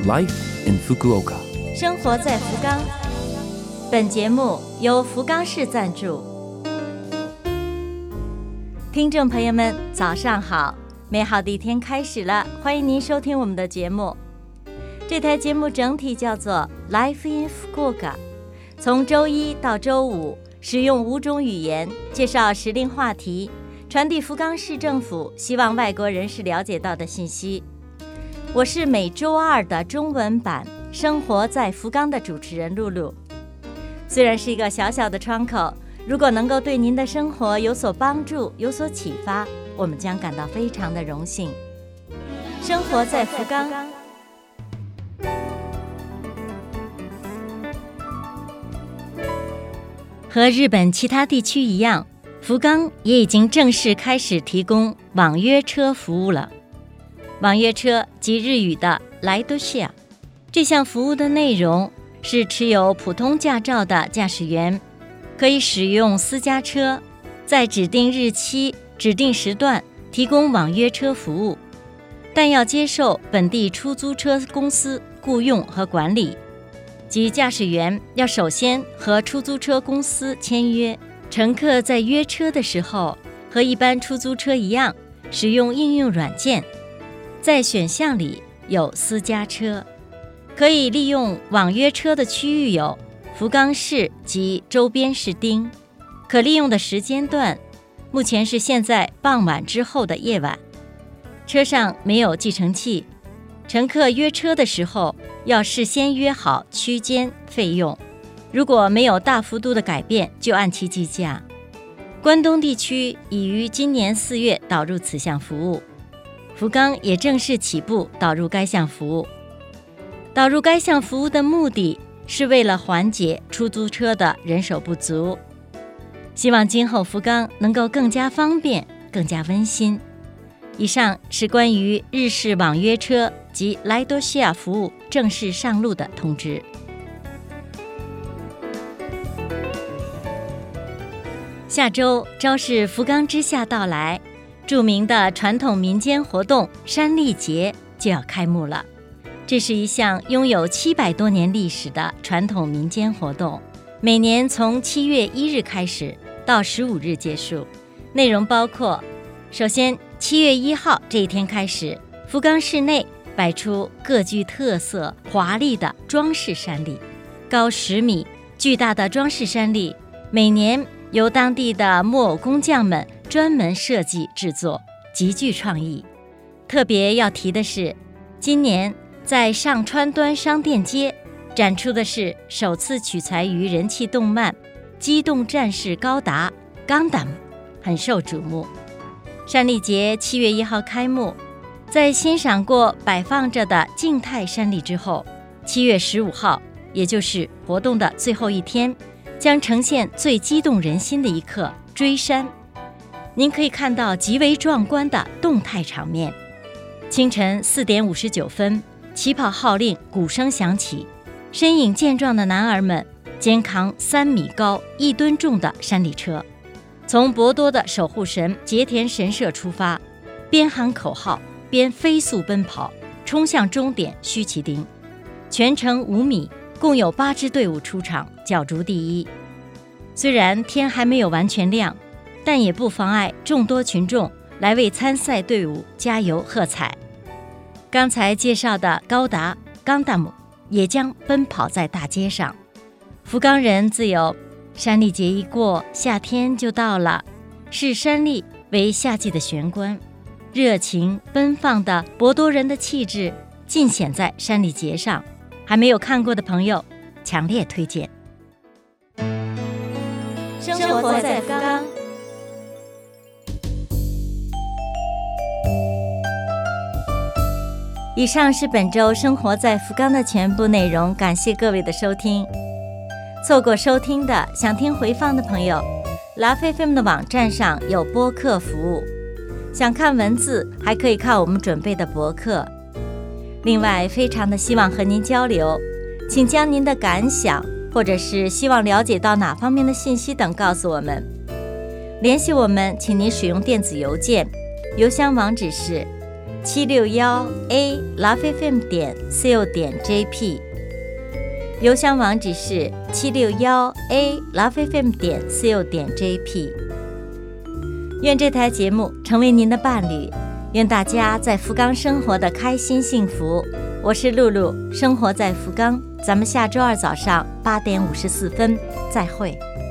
Life in Fukuoka， 生活在福冈。本节目由福冈市赞助。听众朋友们，早上好！美好的一天开始了，欢迎您收听我们的节目。这台节目整体叫做 Life in Fukuoka， 从周一到周五，使用5种语言介绍时令话题，传递福冈市政府希望外国人士了解到的信息。我是每周二的中文版《生活在福冈》的主持人露露。虽然是一个小小的窗口，如果能够对您的生活有所帮助、有所启发，我们将感到非常的荣幸。生活在福冈。和日本其他地区一样，福冈也已经正式开始提供网约车服务了。网约车即日语的ライドシェア，这项服务的内容是持有普通驾照的驾驶员可以使用私家车，在指定日期、指定时段提供网约车服务，但要接受本地出租车公司雇用和管理，即驾驶员要首先和出租车公司签约，乘客在约车的时候和一般出租车一样使用应用软件，在选项里有私家车，可以利用网约车的区域有福冈市及周边市町，可利用的时间段目前是现在傍晚之后的夜晚。车上没有计程器，乘客约车的时候要事先约好区间费用，如果没有大幅度的改变就按期计价。关东地区已于今年4月导入此项服务，福冈也正式起步导入该项服务。导入该项服务的目的是为了缓解出租车的人手不足，希望今后福冈能够更加方便、更加温馨。以上是关于日式网约车及ライドシェア服务正式上路的通知。下周昭示福冈之夏到来，著名的传统民间活动山立节就要开幕了。这是一项拥有700多年历史的传统民间活动，每年从7月1日开始到15日结束。内容包括：首先7月1号这一天开始，福冈市内摆出各具特色、华丽的装饰山立，高10米，巨大的装饰山立，每年由当地的木偶工匠们专门设计制作，极具创意。特别要提的是，今年在上川端商店街展出的是首次取材于人气动漫《机动战士高达》Gundam， 很受瞩目。山立节7月1号开幕，在欣赏过摆放着的静态山立之后，7月15号，也就是活动的最后一天，将呈现最激动人心的一刻——追山。您可以看到极为壮观的动态场面。清晨4点59分，起跑号令，鼓声响起，身影健壮的男儿们肩扛3米高、1吨重的山立车，从博多的守护神结田神社出发，边喊口号边飞速奔跑，冲向终点须崎町。全程5米，共有8支队伍出场，角逐第一。虽然天还没有完全亮，但也不妨碍众多群众来为参赛队伍加油喝彩。刚才介绍的高达Gundam也将奔跑在大街上。福冈人自有山立节一过，夏天就到了，视山立为夏季的玄关，热情奔放的博多人的气质尽显在山立节上。还没有看过的朋友，强烈推荐。生活在福冈。以上是本周生活在福冈的全部内容，感谢各位的收听。错过收听的，想听回放的朋友，LoveFM 的网站上有播客服务，想看文字还可以看我们准备的博客。另外，非常的希望和您交流，请将您的感想或者是希望了解到哪方面的信息等告诉我们。联系我们，请您使用电子邮件，邮箱网址是 761a.lovefm.co.jp，邮箱网址是761a.lovefm.co.jp。愿这台节目成为您的伴侣，愿大家在福冈生活的开心幸福。我是露露，生活在福冈，咱们下周二早上8点54分再会。